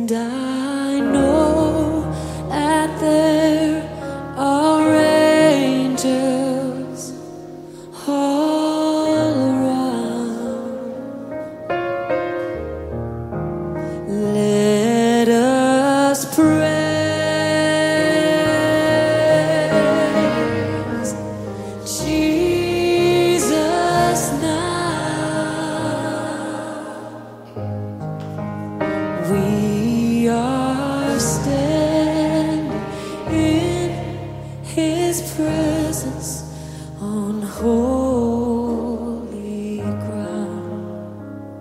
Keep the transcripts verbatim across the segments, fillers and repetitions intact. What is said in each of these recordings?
And I know that there are angels all around. Let us praise Jesus now. We are standing in His presence on holy ground.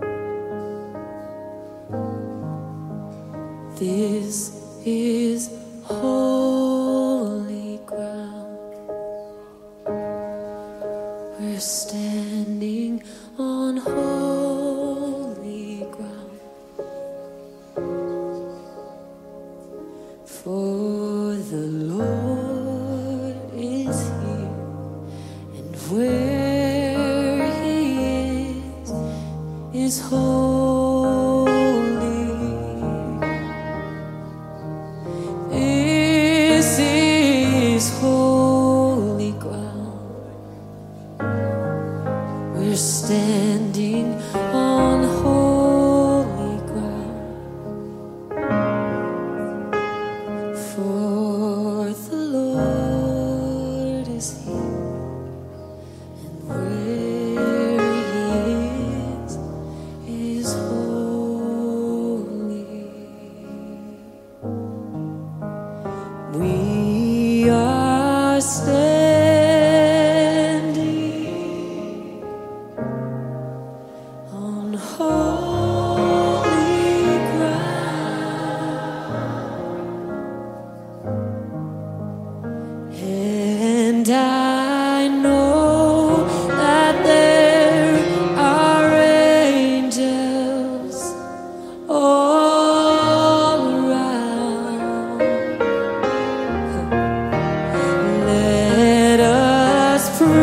This is holy ground. We're standing on holy ground. For the Lord is here, and where He is, is holy. This is holy ground. We're standing on holy ground. For the Lord is here, and where He is, is holy. We are standing on holy ground. And I know that there are angels all around. Let us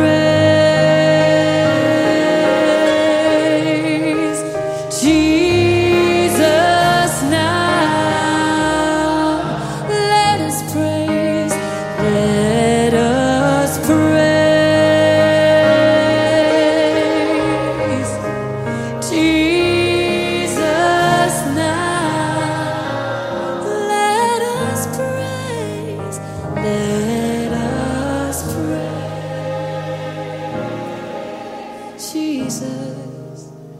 praise Jesus now. Let us praise. Let us praise Jesus now. Let us praise. Let us praise Jesus.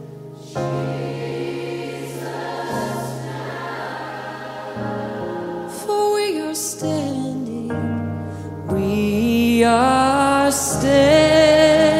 For we are standing. We are standing